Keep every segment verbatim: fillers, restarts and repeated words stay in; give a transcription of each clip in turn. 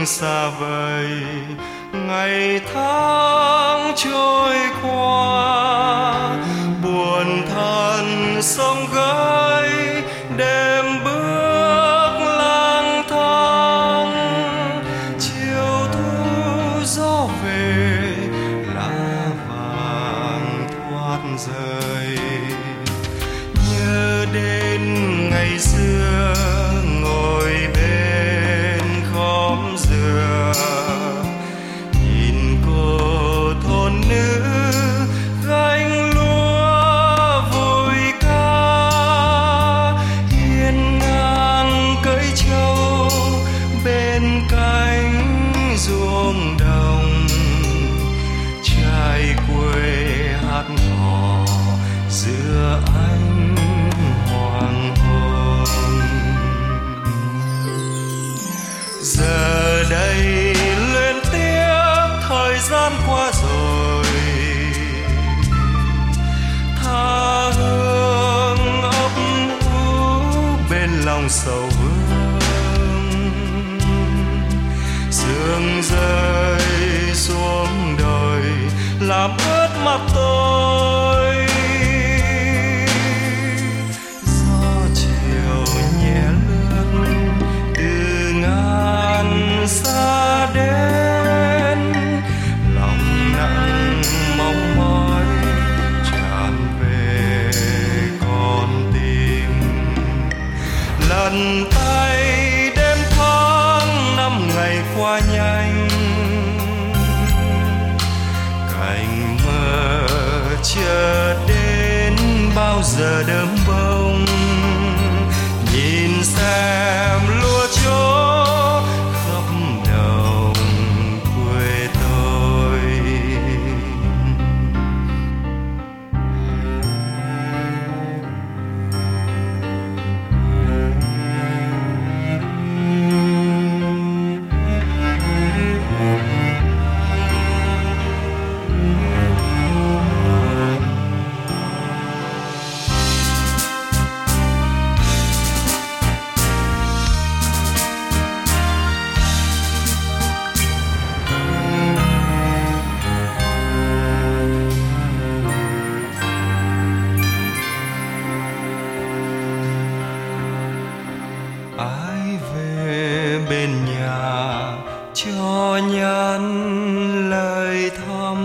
xa vời, ngày tháng trôi qua, buồn thân sông gái đêm bước lang thang. Chiều thu gió về, lá vàng thoát rơi, nhớ đến ngày xưa ngồi bên khóm dừa, nhìn cô thôn nữ gánh lúa vui ca, hiên ngang cưỡi trâu bên cánh ruộng đồng, trai quê hát hò giữa ánh hoàng hôn. Giờ đây luyến tiếc thời gian qua rồi, tha hương ấp ủ bên lòng sầu vương. Sương rơi xuống đồi làm ướt mặt tôi, gió chiều nhẹ lướt từ ngàn xa đến, lòng nặng mong mỏi tràn về con tim. Lần tay đêm tháng năm ngày qua nhanh, cành mơ chờ đến bao giờ đơm bông. Nhìn xem lúa chó khắp đồng quê tôi. Ai về bên nhà cho nhắn lời thăm,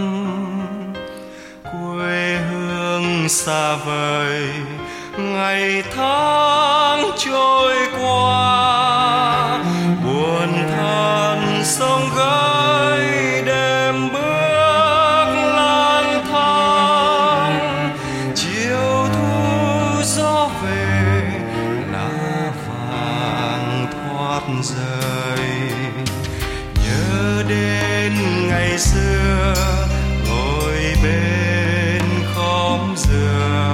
quê hương xa vời ngày tháng trôi qua, buồn than sông gái đêm bước lang thang. Chiều thu gió về, lá vàng thoát rơi, nhớ đến ngày xưa ngồi bên khóm dừa,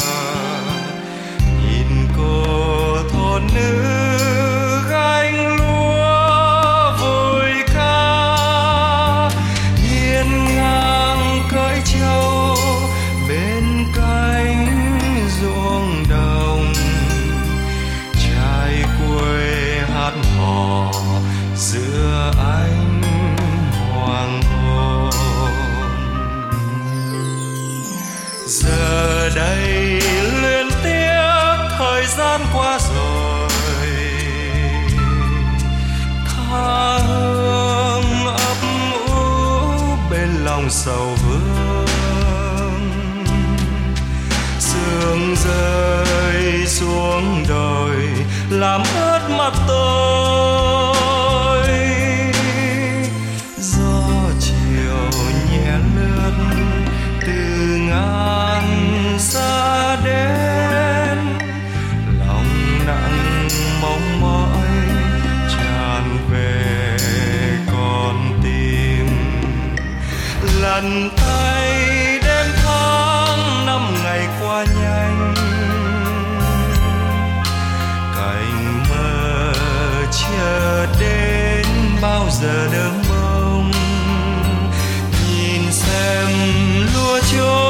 nhìn cô thôn nữ gánh lúa vui ca, hiên ngang cưỡi trâu bên cánh ruộng đồng, trai quê hát hò giữa ánh hoàng hôn. Giờ đây luyến tiếc thời gian qua rồi, tha hương ấp ủ bên lòng sầu vương. Sương rơi xuống đồi làm ướt mặt tôi, gió chiều nhẹ lướt từ ngàn xa đến, lòng nặng mong mỏi tràn về con tim. Lần tay đêm tháng năm ngày qua nhanh, cành mơ chờ đến bao giờ đơm bông. Nhìn xem lúa chó